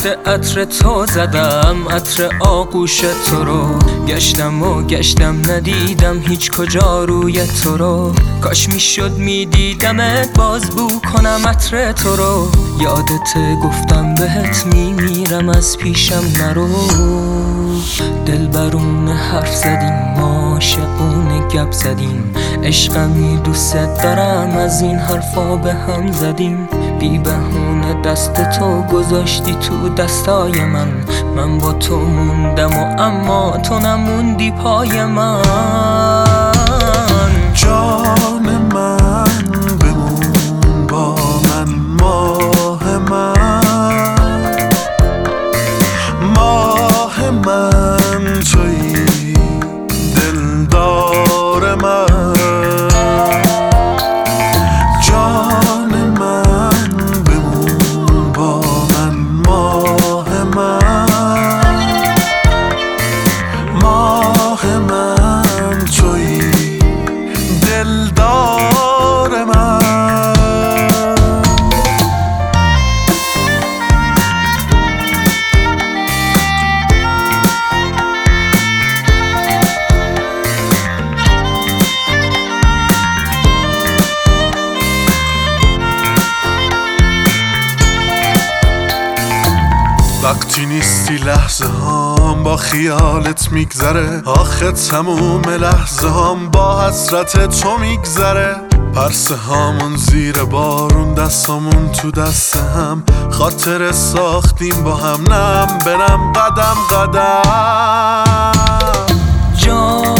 عطر تو زدم، عطر آغوش تو رو گشتم و گشتم ندیدم هیچ کجا روی تو رو. کاش میشد میدیدمت باز بو کنم عطر تو رو. یادت گفتم بهت میمیرم از پیشم نرو. دلبرون حرف زدیم ما عاشقونه گپ زدیم، عشقمی دوست دارم از این حرفا به هم زدیم. بی بهونه دست تو گذاشتی تو دستای من با تو موندم و اما تو نموندی پای من. جان من بمون با من، ماه من، ماه من تویی دلدار من. جان من بمون با من، ماه من، ماه من تویی دلدار من. وقتی نیستی لحظه هام با خیالت میگذره، آخه تموم لحظه هام با حسرت تو میگذره. پرسه هامون زیر بارون، دستامون تو دست هم، خاطر ساختیم با هم، نم برم قدم قدم.